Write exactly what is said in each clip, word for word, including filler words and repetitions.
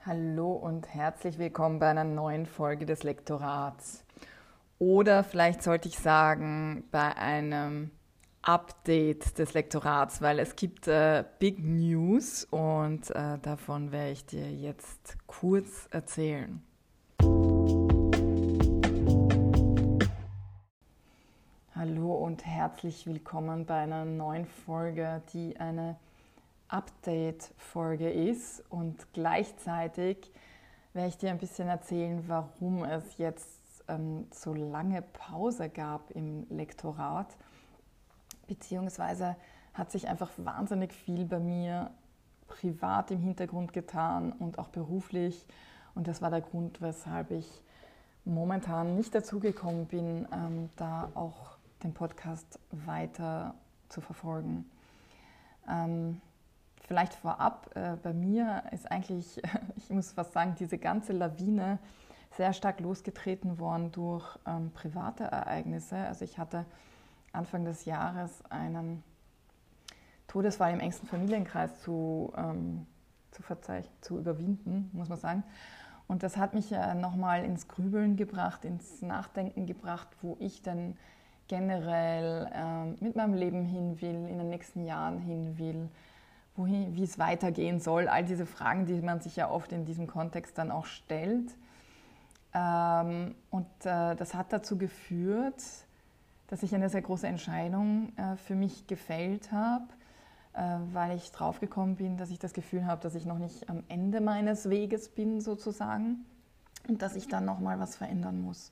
Hallo und herzlich willkommen bei einer neuen Folge des Lektorats. Oder vielleicht sollte ich sagen, bei einem Update des Lektorats, weil es gibt äh, Big News und äh, davon werde ich dir jetzt kurz erzählen. Hallo und herzlich willkommen bei einer neuen Folge, die eine Update-Folge ist, und gleichzeitig werde ich dir ein bisschen erzählen, warum es jetzt ähm, so lange Pause gab im Lektorat, beziehungsweise hat sich einfach wahnsinnig viel bei mir privat im Hintergrund getan und auch beruflich, und das war der Grund, weshalb ich momentan nicht dazu gekommen bin, ähm, da auch den Podcast weiter zu verfolgen. Ähm, Vielleicht vorab, äh, bei mir ist eigentlich, ich muss fast sagen, diese ganze Lawine sehr stark losgetreten worden durch ähm, private Ereignisse. Also ich hatte Anfang des Jahres einen Todesfall im engsten Familienkreis zu, ähm, zu, verzeichnen, zu überwinden, muss man sagen. Und das hat mich äh, nochmal ins Grübeln gebracht, ins Nachdenken gebracht, wo ich denn generell äh, mit meinem Leben hin will, in den nächsten Jahren hin will, wohin, wie es weitergehen soll, all diese Fragen, die man sich ja oft in diesem Kontext dann auch stellt. Ähm, und äh, das hat dazu geführt, dass ich eine sehr große Entscheidung äh, für mich gefällt habe, äh, weil ich draufgekommen bin, dass ich das Gefühl habe, dass ich noch nicht am Ende meines Weges bin sozusagen und dass ich dann nochmal was verändern muss.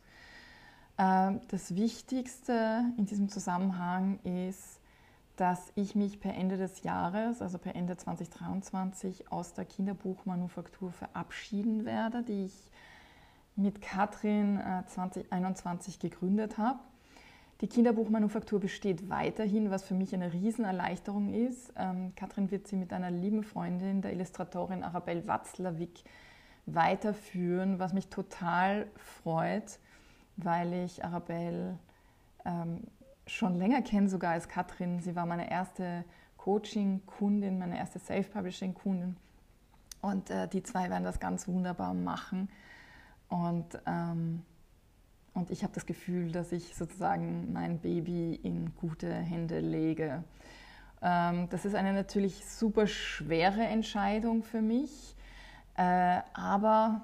Äh, das Wichtigste in diesem Zusammenhang ist, dass ich mich per Ende des Jahres, also per Ende zwanzig dreiundzwanzig, aus der Kinderbuchmanufaktur verabschieden werde, die ich mit Katrin äh, zwanzig einundzwanzig gegründet habe. Die Kinderbuchmanufaktur besteht weiterhin, was für mich eine Riesenerleichterung ist. Ähm, Katrin wird sie mit einer lieben Freundin, der Illustratorin Arabelle Watzlawick, weiterführen, was mich total freut, weil ich Arabelle ähm, schon länger kenne, sogar als Katrin. Sie war meine erste Coaching-Kundin, meine erste Self-Publishing-Kundin. Und äh, die zwei werden das ganz wunderbar machen. Und, ähm, und ich habe das Gefühl, dass ich sozusagen mein Baby in gute Hände lege. Ähm, das ist eine natürlich super schwere Entscheidung für mich, äh, aber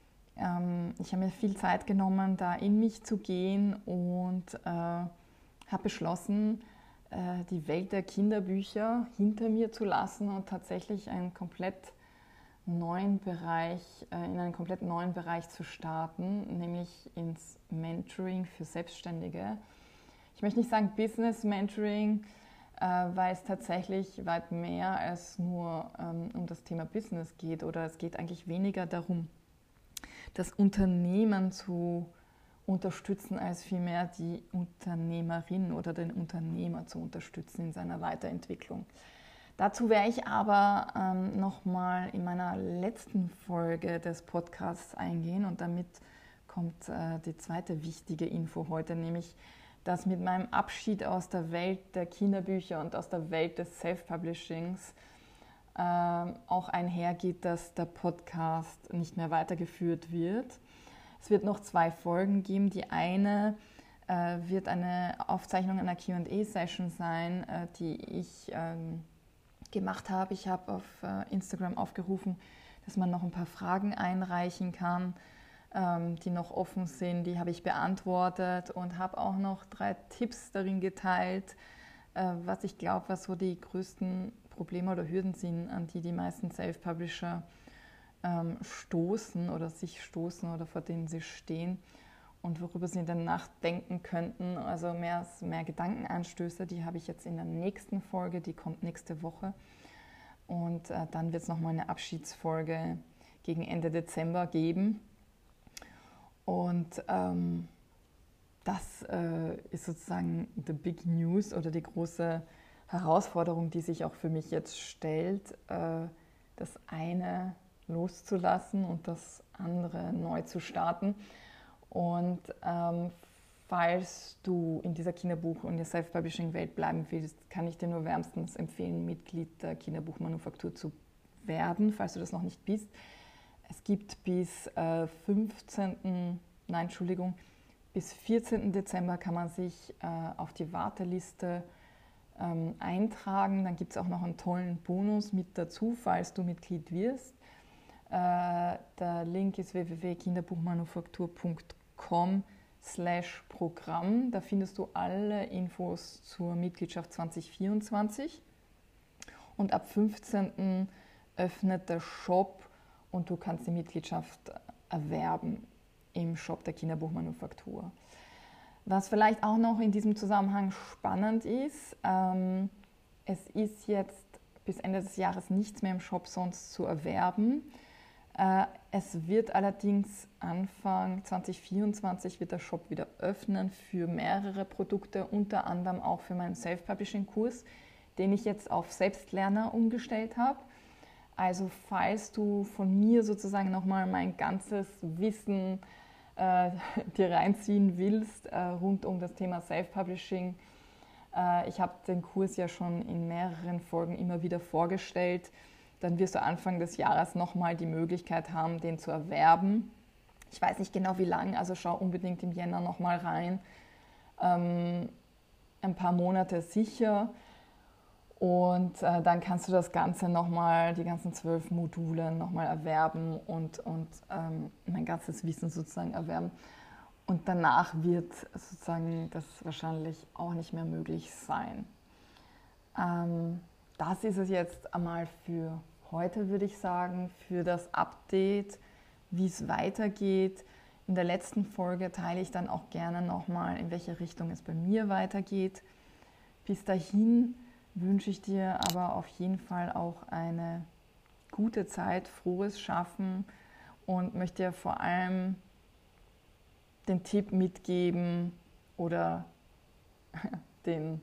ähm, ich habe mir viel Zeit genommen, da in mich zu gehen, und äh, habe beschlossen, die Welt der Kinderbücher hinter mir zu lassen und tatsächlich einen komplett neuen Bereich, in einen komplett neuen Bereich zu starten, nämlich ins Mentoring für Selbstständige. Ich möchte nicht sagen Business Mentoring, weil es tatsächlich weit mehr als nur um das Thema Business geht, oder es geht eigentlich weniger darum, das Unternehmen zu unterstützen, als vielmehr die Unternehmerin oder den Unternehmer zu unterstützen in seiner Weiterentwicklung. Dazu werde ich aber ähm, nochmal in meiner letzten Folge des Podcasts eingehen, und damit kommt äh, die zweite wichtige Info heute, nämlich, dass mit meinem Abschied aus der Welt der Kinderbücher und aus der Welt des Self-Publishings äh, auch einhergeht, dass der Podcast nicht mehr weitergeführt wird. Es wird noch zwei Folgen geben. Die eine äh, wird eine Aufzeichnung einer Q and A-Session sein, äh, die ich ähm, gemacht habe. Ich habe auf äh, Instagram aufgerufen, dass man noch ein paar Fragen einreichen kann, ähm, die noch offen sind. Die habe ich beantwortet und habe auch noch drei Tipps darin geteilt, äh, was ich glaube, was so die größten Probleme oder Hürden sind, an die die meisten Self-Publisher stoßen oder sich stoßen oder vor denen sie stehen und worüber sie dann nachdenken könnten. Also mehr, mehr Gedankenanstöße, die habe ich jetzt in der nächsten Folge, die kommt nächste Woche. Und äh, dann wird es nochmal eine Abschiedsfolge gegen Ende Dezember geben. Und ähm, das äh, ist sozusagen the big news oder die große Herausforderung, die sich auch für mich jetzt stellt. Äh, das eine loszulassen und das andere neu zu starten. Und ähm, falls du in dieser Kinderbuch- und der Self-Publishing-Welt bleiben willst, kann ich dir nur wärmstens empfehlen, Mitglied der Kinderbuchmanufaktur zu werden, falls du das noch nicht bist. es gibt bis äh, fünfzehnten Nein, Entschuldigung, bis vierzehnten Dezember kann man sich äh, auf die Warteliste ähm, eintragen. Dann gibt es auch noch einen tollen Bonus mit dazu, falls du Mitglied wirst. Äh, der Link ist w w w punkt kinderbuchmanufaktur punkt com slash Programm. Da findest du alle Infos zur Mitgliedschaft zwanzig vierundzwanzig. Und ab fünfzehnten öffnet der Shop und du kannst die Mitgliedschaft erwerben im Shop der Kinderbuchmanufaktur. Was vielleicht auch noch in diesem Zusammenhang spannend ist, ähm, es ist jetzt bis Ende des Jahres nichts mehr im Shop sonst zu erwerben. Äh, es wird allerdings Anfang zwanzig vierundzwanzig wird der Shop wieder öffnen für mehrere Produkte, unter anderem auch für meinen Self-Publishing-Kurs, den ich jetzt auf Selbstlerner umgestellt habe. Also falls du von mir sozusagen nochmal mein ganzes Wissen äh, dir reinziehen willst äh, rund um das Thema Self-Publishing, äh, ich habe den Kurs ja schon in mehreren Folgen immer wieder vorgestellt, dann wirst du Anfang des Jahres nochmal die Möglichkeit haben, den zu erwerben. Ich weiß nicht genau wie lange, also schau unbedingt im Jänner nochmal rein. Ähm, ein paar Monate sicher. Und äh, dann kannst du das Ganze nochmal, die ganzen zwölf Module nochmal erwerben und, und ähm, mein ganzes Wissen sozusagen erwerben. Und danach wird sozusagen das wahrscheinlich auch nicht mehr möglich sein. Ähm, das ist es jetzt einmal für heute, würde ich sagen, für das Update, wie es weitergeht. In der letzten Folge teile ich dann auch gerne nochmal, in welche Richtung es bei mir weitergeht. Bis dahin wünsche ich dir aber auf jeden Fall auch eine gute Zeit, frohes Schaffen und möchte dir vor allem den Tipp mitgeben oder den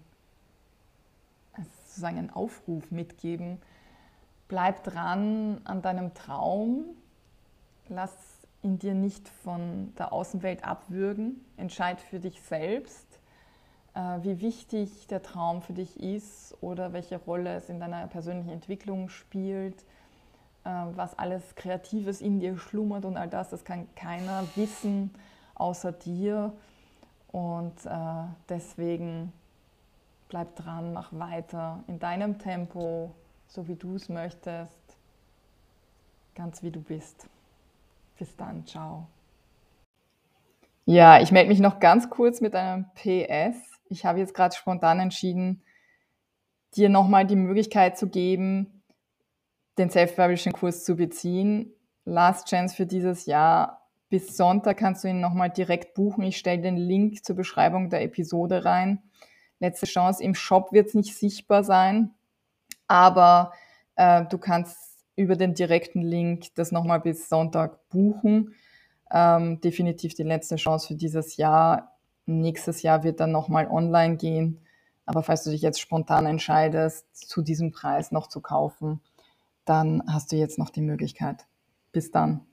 sozusagen einen Aufruf mitgeben. Bleib dran an deinem Traum, lass ihn dir nicht von der Außenwelt abwürgen, entscheid für dich selbst, wie wichtig der Traum für dich ist oder welche Rolle es in deiner persönlichen Entwicklung spielt, was alles Kreatives in dir schlummert und all das, das kann keiner wissen außer dir. Und deswegen bleib dran, mach weiter in deinem Tempo, so wie du es möchtest, ganz wie du bist. Bis dann, ciao. Ja, ich melde mich noch ganz kurz mit einem P S. Ich habe jetzt gerade spontan entschieden, dir nochmal die Möglichkeit zu geben, den Self-Publishing-Kurs zu beziehen. Last Chance für dieses Jahr. Bis Sonntag kannst du ihn nochmal direkt buchen. Ich stelle den Link zur Beschreibung der Episode rein. Letzte Chance, im Shop wird es nicht sichtbar sein, aber äh, du kannst über den direkten Link das nochmal bis Sonntag buchen. Ähm, definitiv die letzte Chance für dieses Jahr. Nächstes Jahr wird dann nochmal online gehen. Aber falls du dich jetzt spontan entscheidest, zu diesem Preis noch zu kaufen, dann hast du jetzt noch die Möglichkeit. Bis dann.